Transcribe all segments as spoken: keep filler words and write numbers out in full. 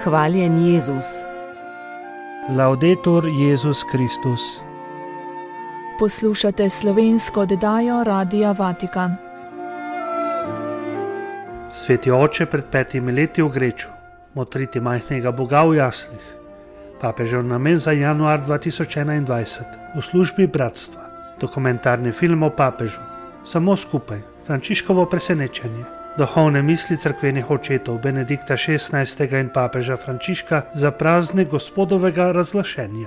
Hvaljen Jezus. Laudetur Jezus Kristus. Poslušate slovensko oddajo Radia Vatikan. Sveti oče, pred petimi leti v Greču, motriti majhnega Boga v jaslih. Papežev namen za januar dva tisoč enaindvajset v službi bratstva. Dokumentarni film o papežu. Samo skupaj. Frančiškovo presenečenje. Duhovne misli cerkvenih očetov Benedikta šestnajstega in papeža Frančiška za praznik Gospodovega razglašenja.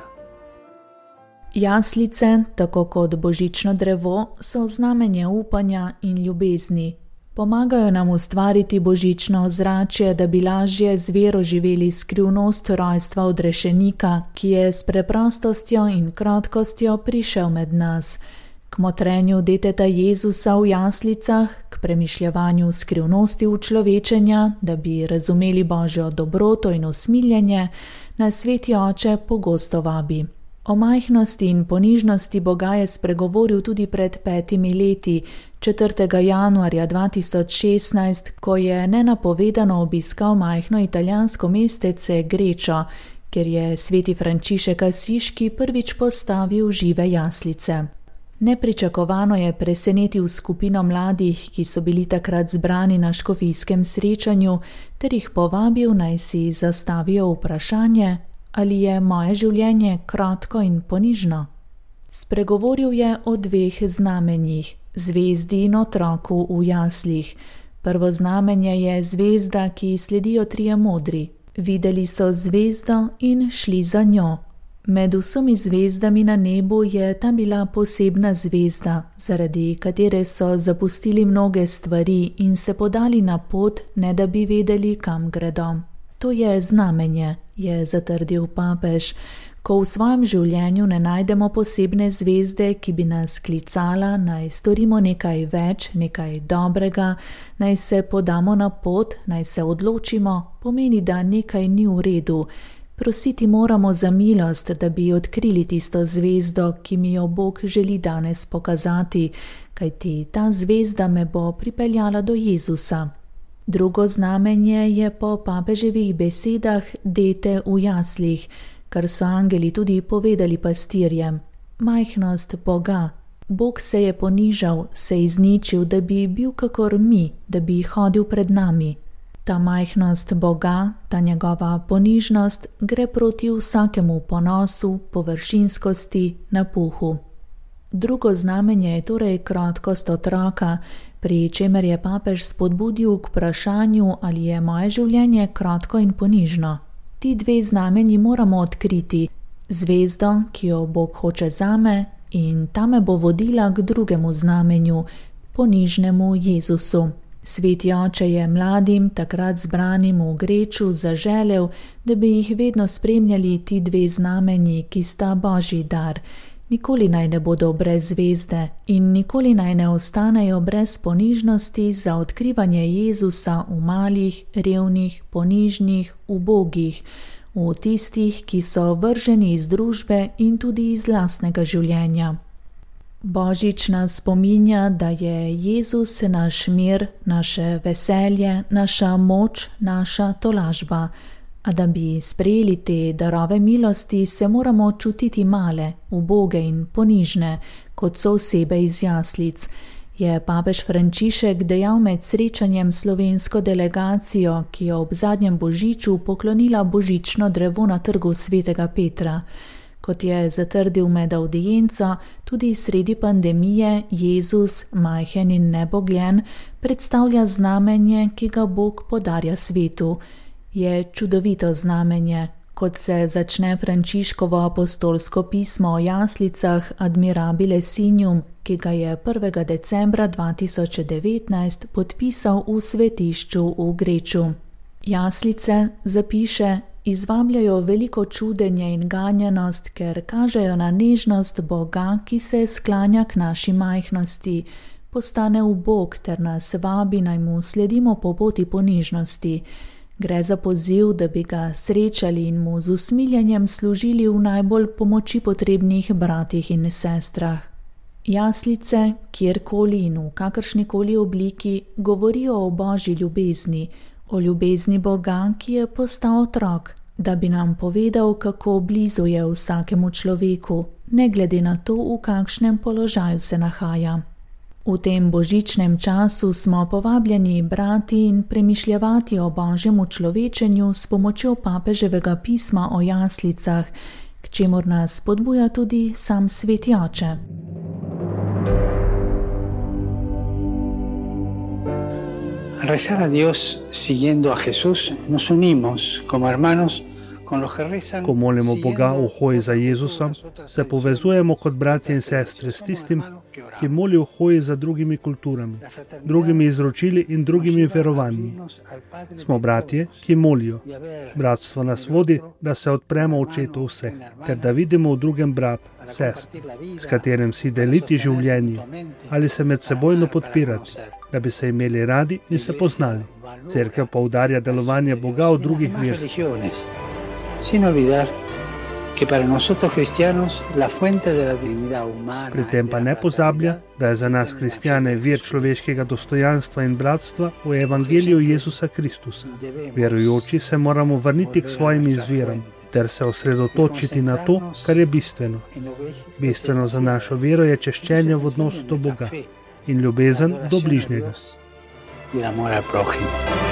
Jaslice, tako kot božično drevo, so znamenje upanja in ljubezni. Pomagajo nam ustvariti božično ozračje, da bi lažje z vero živeli skrivnost rojstva odrešenika, ki je s preprostostjo in krotkostjo prišel med nas. K motrenju deteta Jezusa v jaslicah, k premišljevanju skrivnosti učlovečenja, da bi razumeli Božjo dobroto in usmiljenje, nas Sveti oče pogosto vabi. O majhnosti in ponižnosti Boga je spregovoril tudi pred petimi leti, četrtega januarja dva tisoč šestnajst, ko je nenapovedano obiskal majhno italijansko mestece Grečo, kjer je sveti Frančišek Asiški prvič postavil žive jaslice. Nepričakovano je presenetil skupino mladih, ki so bili takrat zbrani na škofijskem srečanju, ter jih povabil, naj si zastavijo vprašanje, ali je moje življenje kratko in ponižno. Spregovoril je o dveh znamenjih, zvezdi in otroku v jaslih. Prvo znamenje je zvezda, ki sledijo trije modri. Videli so zvezdo in šli za njo. Med vsemi zvezdami na nebu je ta bila posebna zvezda, zaradi katere so zapustili mnoge stvari in se podali na pot, ne da bi vedeli, kam gredo. To je znamenje, je zatrdil papež. Ko v svojem življenju ne najdemo posebne zvezde, ki bi nas klicala, naj storimo nekaj več, nekaj dobrega, naj se podamo na pot, naj se odločimo, pomeni, da nekaj ni v redu. Prositi moramo za milost, da bi odkrili tisto zvezdo, ki mi jo Bog želi danes pokazati, kajti ta zvezda me bo pripeljala do Jezusa. Drugo znamenje je po papeževih besedah dete v jaslih, kar so angeli tudi povedali pastirjem. Majhnost Boga. Bog se je ponižal, se izničil, da bi bil kakor mi, da bi hodil pred nami. Ta majhnost Boga, ta njegova ponižnost gre proti vsakemu ponosu, površinskosti, napuhu. Drugo znamenje je torej krotkost otroka, pri čemer je papež spodbudil k vprašanju, ali je moje življenje krotko in ponižno. Ti dve znamenji moramo odkriti, zvezdo, ki jo Bog hoče zame, in ta me bo vodila k drugemu znamenju, ponižnemu Jezusu. Sveti oče je mladim, takrat zbranim v Greču, zaželel, da bi jih vedno spremljali ti dve znamenji, ki sta Božji dar. Nikoli naj ne bodo brez zvezde in nikoli naj ne ostanejo brez ponižnosti za odkrivanje Jezusa v malih, revnih, ponižnih, ubogih, v tistih, ki so vrženi iz družbe in tudi iz lastnega življenja. Božič nas spominja, da je Jezus naš mir, naše veselje, naša moč, naša tolažba. A da bi sprejeli te darove milosti, se moramo čutiti male, uboge in ponižne, kot so osebe iz jaslic, je papež Frančišek dejal med srečanjem slovensko delegacijo, ki je ob zadnjem božiču poklonila božično drevo na trgu svetega Petra. Kot je zatrdil med avdienco, tudi sredi pandemije Jezus, majhen in nebogljen, predstavlja znamenje, ki ga Bog podarja svetu. Je čudovito znamenje, kot se začne Frančiškovo apostolsko pismo o jaslicah Admirabile Signum, ki ga je prvega decembra dva tisoč devetnajst podpisal v svetišču v Greču. Jaslice, zapiše, izvabljajo veliko čudenje in ganjenost, ker kažejo na nežnost Boga, ki se sklanja k naši majhnosti, postane ubog ter nas vabi, naj mu sledimo po poti ponižnosti. Gre za poziv, da bi ga srečali in mu z usmiljenjem služili v najbolj pomoči potrebnih bratih in sestrah. Jaslice, kjerkoli in v kakršnikoli obliki, govorijo o Božji ljubezni, o ljubezni Boga, ki je postal otrok, da bi nam povedal, kako blizu je vsakemu človeku, ne glede na to, v kakšnem položaju se nahaja. V tem božičnem času smo povabljeni brati in premišljevati o Božjem učlovečenju s pomočjo papeževega pisma o jaslicah, k čemur nas spodbuja tudi sam Sveti Oče. Al rezar a Dios siguiendo a Jesús, nos unimos como hermanos. Ko molimo Boga v hoji za Jezusom, se povezujemo kot bratje in sestre s tistim, ki moli v hoji za drugimi kulturami, drugimi izročili in drugimi verovanji. Smo bratje, ki molijo. Bratstvo nas vodi, da se odpremo očetu vseh, ter da vidimo v drugem brat, sest, s katerim si deliti življenje ali se medsebojno podpirati, da bi se imeli radi in se poznali. Cerkev poudarja delovanje Boga v drugih verstvih. Sin olvidar que para nosotros cristianos la fuente de la dignidad humana. Pri tem pa ne pozablja, da je za nas kristjane vir človeškega dostojanstva in bratstva v evangeliju Jezusa Kristusa. Verujoči se moramo vrniti k svojim izviram ter se osredotočiti na to, kar je bistveno. Bistveno za našo vero je češčenje v odnosu do Boga in ljubezen do bližnjega. In amor al prójimo.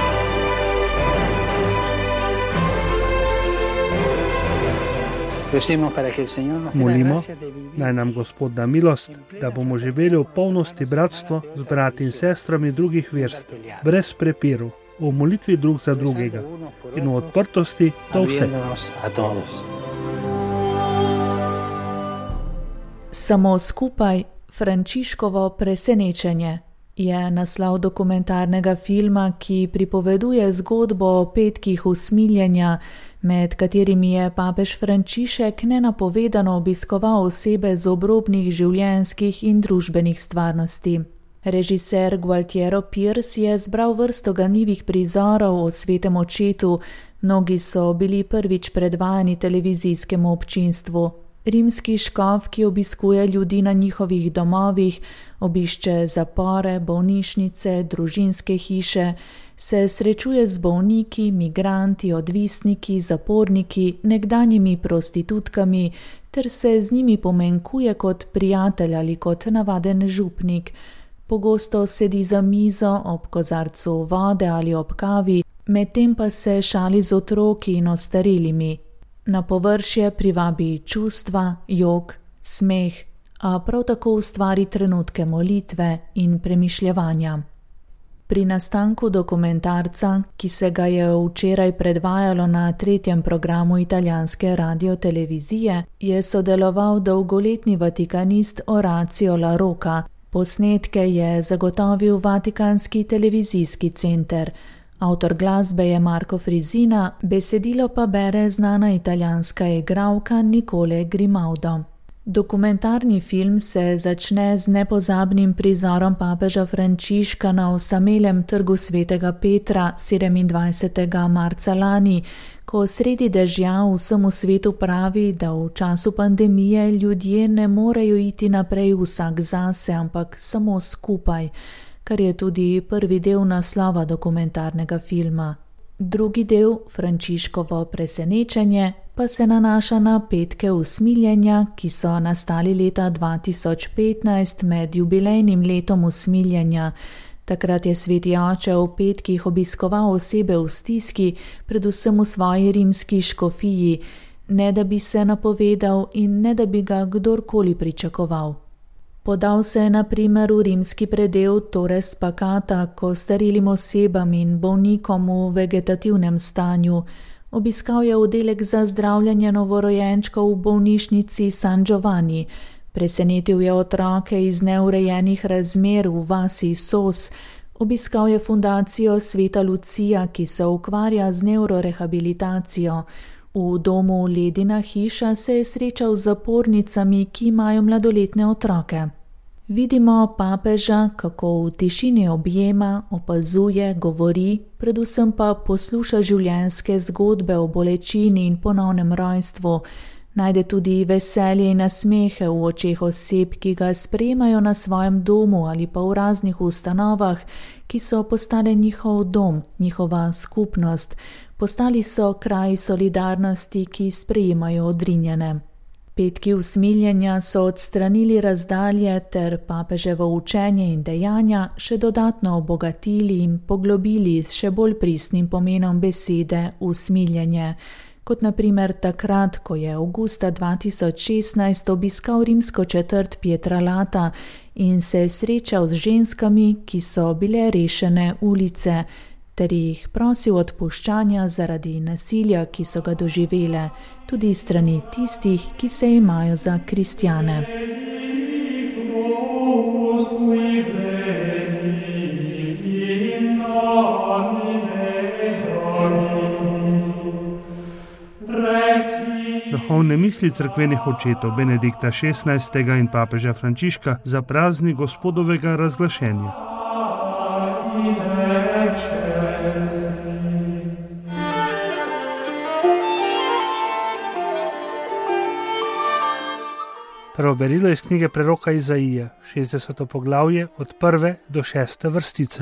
Molimo, naj nam Gospod da milost, da bomo živeli v polnosti bratstvo z brati in sestrami drugih verstev, brez prepirov, v molitvi drug za drugega in v odprtosti do vseh. Samo skupaj Frančiškovo presenečenje je naslov dokumentarnega filma, ki pripoveduje zgodbo o petkih usmiljenja, med katerimi je papež Frančišek nenapovedano obiskoval osebe z obrobnih življenjskih in družbenih stvarnosti. Režiser Gualtiero Pirs je zbral vrsto ganljivih prizorov o svetem očetu, mnogi so bili prvič predvajani televizijskemu občinstvu. Rimski škof, ki obiskuje ljudi na njihovih domovih, obišče zapore, bolnišnice, družinske hiše, se srečuje z bolniki, migranti, odvisniki, zaporniki, nekdanjimi prostitutkami ter se z njimi pomenkuje kot prijatelj ali kot navaden župnik. Pogosto sedi za mizo ob kozarcu vode ali ob kavi, medtem pa se šali z otroki in ostarelimi. Na površje privabi čustva, jok, smeh, a prav tako ustvari trenutke molitve in premišljevanja. Pri nastanku dokumentarca, ki se ga je včeraj predvajalo na tretjem programu italijanske radiotelevizije, je sodeloval dolgoletni vatikanist Orazio La Rocca. Posnetke je zagotovil Vatikanski televizijski center. Avtor glasbe je Marco Frisina, besedilo pa bere znana italijanska igralka Nicole Grimaldo. Dokumentarni film se začne z nepozabnim prizorom papeža Frančiška na osamelem trgu svetega Petra sedemindvajsetega marca lani, ko sredi dežja vsemu svetu pravi, da v času pandemije ljudje ne morejo iti naprej vsak zase, ampak samo skupaj, kar je tudi prvi del naslova dokumentarnega filma. Drugi del, Frančiškovo presenečenje, pa se nanaša na petke usmiljenja, ki so nastali leta dva tisoč petnajst med jubilejnim letom usmiljenja. Takrat je Sveti Oče v petkih obiskoval osebe v stiski, predvsem v svoji rimski škofiji, ne da bi se napovedal in ne da bi ga kdorkoli pričakoval. Podal se je na primer v rimski predel Torres Pacata, ko starelim osebam in bolnikom v vegetativnem stanju. Obiskal je oddelek za zdravljanje novorojenčkov v bolnišnici San Giovanni. Presenetil je otroke iz neurejenih razmer v vasi Sos. Obiskal je fundacijo Sveta Lucija, ki se ukvarja z neurorehabilitacijo. V domu Ledina hiša se je srečal z zapornicami, ki imajo mladoletne otroke. Vidimo papeža, kako v tišini objema, opazuje, govori, predvsem pa posluša življenjske zgodbe o bolečini in ponovnem rojstvu. Najde tudi veselje in nasmehe v očeh oseb, ki ga sprejemajo na svojem domu ali pa v raznih ustanovah, ki so postale njihov dom, njihova skupnost, postali so kraj solidarnosti, ki sprejemajo odrinjene. Petki usmiljenja so odstranili razdalje ter papeževo učenje in dejanja še dodatno obogatili in poglobili s še bolj pristnim pomenom besede usmiljenje, kot na primer takrat, ko je avgusta dva tisoč šestnajst obiskal rimsko četrt Pietralata in se srečal z ženskami, ki so bile rešene ulice, ter jih prosil odpuščanja zaradi nasilja, ki so ga doživele, tudi strani tistih, ki se imajo za kristjane. Duhovne misli cerkvenih očetov Benedikta šestnajstega in papeža Frančiška za praznik Gospodovega razglašenja. Prvo berilo iz knjige preroka Izaija, šestdeseto poglavje, od prve do šeste vrstice.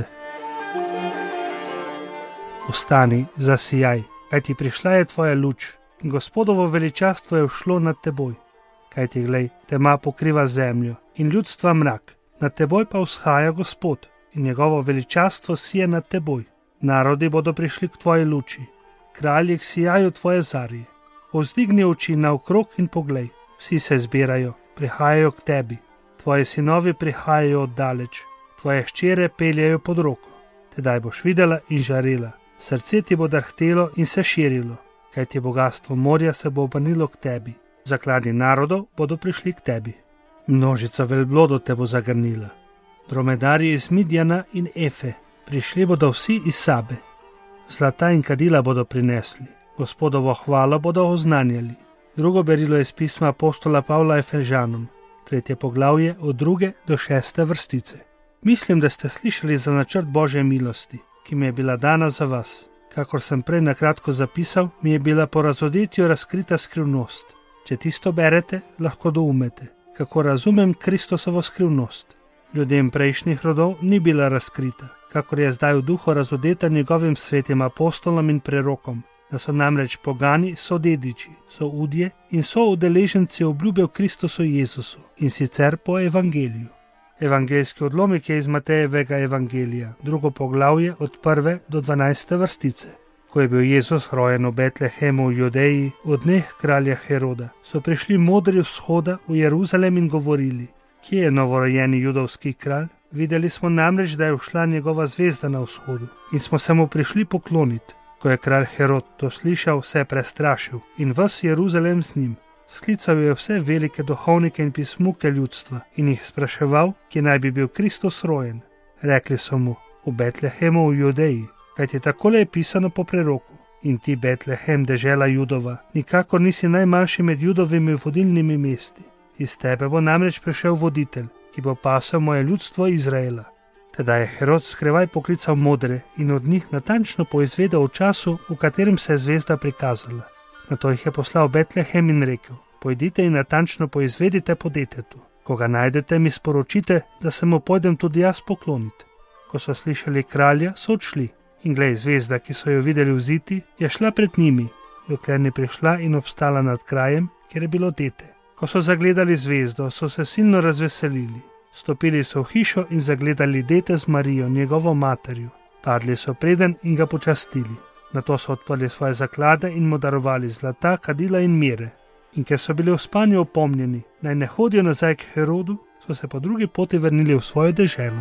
Vstani, zasijaj, kajti prišla je tvoja luč, in Gospodovo veličastvo je všlo nad teboj. Kajti glej, tema pokriva zemljo in ljudstva mrak, nad teboj pa vzhaja Gospod in njegovo veličastvo sije nad teboj. Narodi bodo prišli k tvoji luči, kralji k sijaju tvoje zarje. Povzdigni oči naokrog in poglej, vsi se zbirajo, prihajajo k tebi, tvoji sinovi prihajajo oddaleč, tvoje hčere peljajo pod roko. Tedaj boš videla in žarela, srce ti bo drhtelo in se širilo, kajti bogastvo morja se bo obrnilo k tebi, zakladi narodov bodo prišli k tebi. Množica velblodov te bo zagrnila, dromedarji iz Midjana in Efe, prišli bodo vsi iz Sabe. Zlata in kadila bodo prinesli, Gospodovo hvalo bodo oznanjali. Drugo berilo iz pisma apostola Pavla Efežanom, tretje poglavje od druge do šeste vrstice. Mislim, da ste slišali za načrt Božje milosti, ki mi je bila dana za vas. Kakor sem prej nakratko zapisal, mi je bila po razodetju razkrita skrivnost. Če tisto berete, lahko doumete, kako razumem Kristosovo skrivnost. Ljudem prejšnjih rodov ni bila razkrita, kakor je zdaj v duhu razodeta njegovim svetim apostolom in prerokom, da so namreč pogani sodediči, so udje in so udeleženci obljube v Kristusu Jezusu, in sicer po evangeliju. Evangeljski odlomek je iz Matejevega evangelija, drugo poglavje od prve do dvanajste vrstice. Ko je bil Jezus rojen v Betlehemu v Judeji v dneh kralja Heroda, so prišli modri vzhoda v Jeruzalem in govorili: Kje je novorojeni judovski kralj? Videli smo namreč, da je ušla njegova zvezda na vzhodu in smo se mu prišli pokloniti. Ko je kralj Herod to slišal, se je prestrašil in ves Jeruzalem z njim. Sklical je vse velike duhovnike in pismuke ljudstva in jih spraševal, kje naj bi bil Kristus rojen. Rekli so mu: v Betlehemu v Judeji, kajti takole je pisano po preroku: In ti, Betlehem, dežela Judova, nikakor nisi najmanjši med Judovimi vodilnimi mesti. Iz tebe bo namreč prišel voditelj, ki bo pasel moje ljudstvo Izraela. Tedaj je Herod skrivaj poklical modre in od njih natančno poizvedel o času, v katerem se je zvezda prikazala. Nato jih je poslal v Betlehem in rekel: Pojdite in natančno poizvedite po detetu. Ko ga najdete, mi sporočite, da se mu pojdem tudi jaz pokloniti. Ko so slišali kralja, so odšli. In glej, zvezda, ki so jo videli vziti, je šla pred njimi, dokler ni prišla in obstala nad krajem, kjer je bilo dete. Ko so zagledali zvezdo, so se silno razveselili. Stopili so v hišo in zagledali dete z Marijo, njegovo materjo. Padli so preden in ga počastili. Nato so odprli svoje zaklade in mu darovali zlata, kadila in mire. In ker so bili v spanju opomnjeni, naj ne hodijo nazaj k Herodu, so se po drugi poti vrnili v svojo deželo.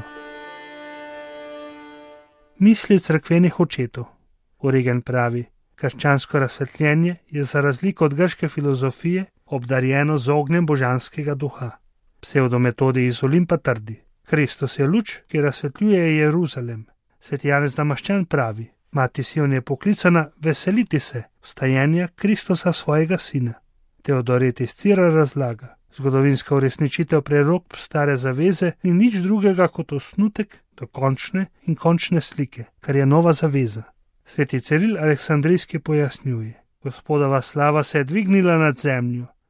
Misli cerkvenih očetov. Origen pravi: krščansko razsvetljenje je za razliko od grške filozofije obdarjeno z ognjem božanskega duha. Psevdometodi iz Olimpa trdi: Kristus je luč, ki razsvetljuje Jeruzalem. Sveti Janez Damaščan pravi: Mati Sion je poklicana veseliti se vstajenja Kristusa svojega sina. Teodoret iz Cira razlaga: zgodovinska uresničitev prerok stare zaveze ni nič drugega kot osnutek dokončne in končne slike, kar je nova zaveza. Sveti Ciril Aleksandrijski pojasnjuje: Gospodova slava se je dvignila nad zemljo,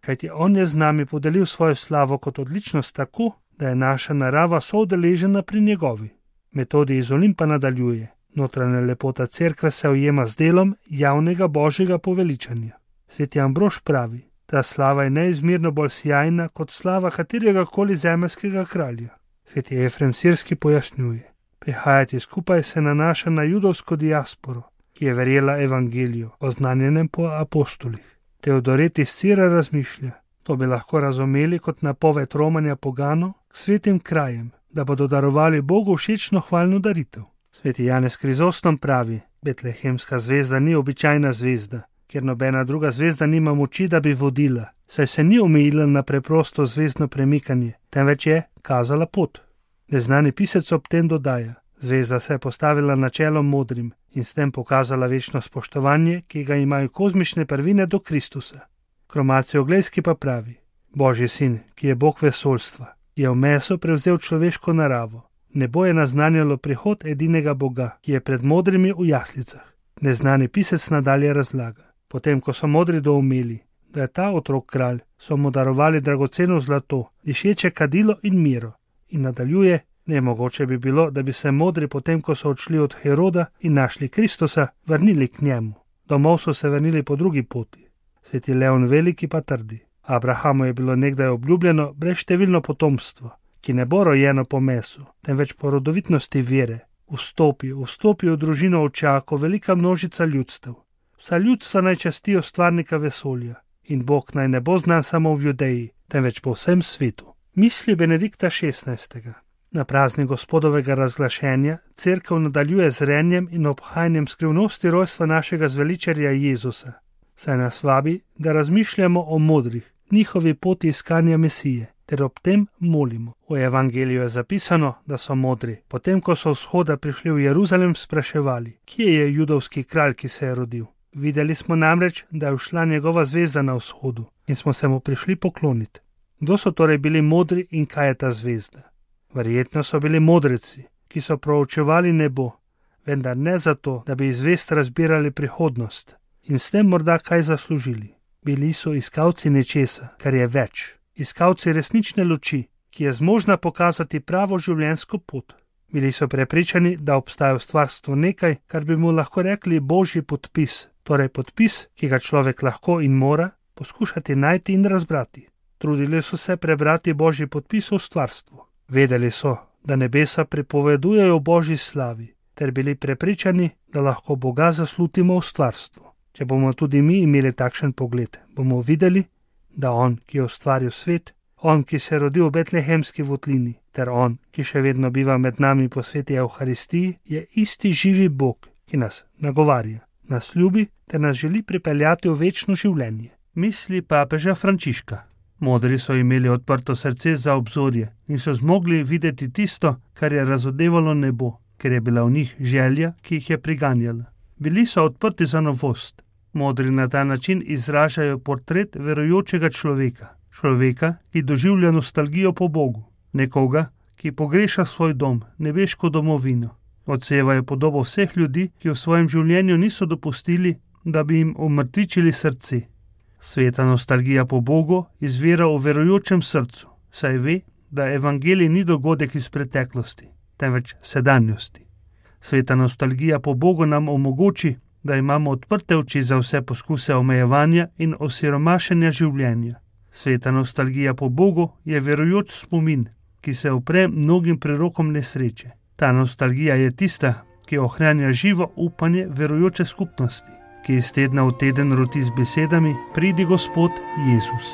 kajti on je z nami podelil svojo slavo kot odličnost tako, da je naša narava soudeležena pri njegovi. Metodi iz Olimpa nadaljuje. Notranja lepota cerkve se ujema z delom javnega božjega poveličanja. Sveti Ambrož pravi, ta slava je neizmerno bolj sjajna kot slava katerega koli zemeljskega kralja. Sveti Efrem Sirski pojasnjuje. Prihajati skupaj se nanaša na judovsko diasporo, ki je verjela evangeliju, oznanjenem po apostolih. Teodoret iz Cira razmišlja, to bi lahko razumeli kot napoved romanja poganov k svetim krajem, da bodo darovali Bogu všečno hvalno daritev. Sveti Janez Krizostom pravi, Betlehemska zvezda ni običajna zvezda, ker nobena druga zvezda nima moči, da bi vodila, saj se ni omejila na preprosto zvezdno premikanje, temveč je kazala pot. Neznani pisec ob tem dodaja, zvezda se je postavila na čelo modrim in s tem pokazala večno spoštovanje, ki ga imajo kozmične prvine do Kristusa. Kromacijo Oglejski pa pravi, Božji sin, ki je Bog vesoljstva, je v meso prevzel človeško naravo. Nebo je naznanjalo prihod edinega Boga, ki je pred modrimi v jaslicah. Neznani pisec nadalje razlaga. Potem, ko so modri doumeli, da je ta otrok kralj, so mu darovali dragoceno zlato, dišeče kadilo in miro. In nadaljuje, nemogoče bi bilo, da bi se modri potem, ko so odšli od Heroda in našli Kristusa, vrnili k njemu. Domov so se vrnili po drugi poti. Sveti Leon Veliki pa trdi. Abrahamu je bilo nekdaj obljubljeno brezštevilno potomstvo, ki ne bo rojeno po mesu, temveč po rodovitnosti vere. Vstopi, vstopi v družino oča, ko velika množica ljudstev. Vsa ljudstva naj častijo stvarnika vesolja in Bog naj ne bo znan samo v Judeji, temveč po vsem svetu. Misli Benedikta šestnajstega. Na praznik Gospodovega razglašenja cerkev nadaljuje z renjem in obhajanjem skrivnosti rojstva našega zveličarja Jezusa, saj nas vabi, da razmišljamo o modrih, njihovi poti iskanja Mesije, ter ob tem molimo. V evangeliju je zapisano, da so modri, potem ko so vzhoda prišli v Jeruzalem, spraševali, kje je judovski kralj, ki se je rodil. Videli smo namreč, da je ušla njegova zvezda na vzhodu in smo se mu prišli pokloniti. Kdo so torej bili modri in kaj je ta zvezda? Verjetno so bili modreci, ki so proučevali nebo, vendar ne zato, da bi iz zvezd razbirali prihodnost in s tem morda kaj zaslužili. Bili so iskalci nečesa, kar je več. Iskalci resnične luči, ki je zmožna pokazati pravo življenjsko pot. Bili so prepričani, da obstaja v stvarstvu nekaj, kar bi mu lahko rekli božji podpis, torej podpis, ki ga človek lahko in mora poskušati najti in razbrati. Trudili so se prebrati božji podpis v stvarstvu. Vedeli so, da nebesa pripovedujejo o božji slavi, ter bili prepričani, da lahko Boga zaslutimo v stvarstvu. Če bomo tudi mi imeli takšen pogled, bomo videli, da on, ki je ustvaril svet, on, ki se je rodil v betlehemski votlini, ter on, ki še vedno biva med nami po sveti Evharistiji, je isti živi Bog, ki nas nagovarja, nas ljubi ter nas želi pripeljati v večno življenje. Misli papeža Frančiška. Modri so imeli odprto srce za obzorje in so zmogli videti tisto, kar je razodevalo nebo, ker je bila v njih želja, ki jih je priganjala. Bili so odprti za novost. Modri na ta način izražajo portret verujočega človeka, človeka, ki doživlja nostalgijo po Bogu, nekoga, ki pogreša svoj dom, nebeško domovino. Odsevajo podobo vseh ljudi, ki v svojem življenju niso dopustili, da bi jim umrtvičili srce. Sveta nostalgija po Bogu izvira v verujočem srcu, saj ve, da evangelij ni dogodek iz preteklosti, temveč sedanjosti. Sveta nostalgija po Bogu nam omogoči, da imamo odprte oči za vse poskuse omejevanja in osiromašenja življenja. Sveta nostalgija po Bogu je verujoč spomin, ki se upre mnogim prerokom nesreče. Ta nostalgija je tista, ki ohranja živo upanje verujoče skupnosti, ki iz tedna v teden roti z besedami: pridi Gospod Jezus.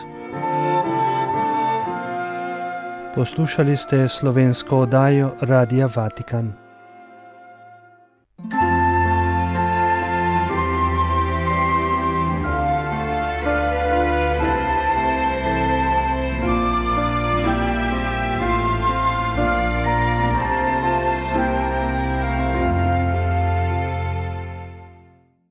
Poslušali ste slovensko oddajo Radia Vatikan.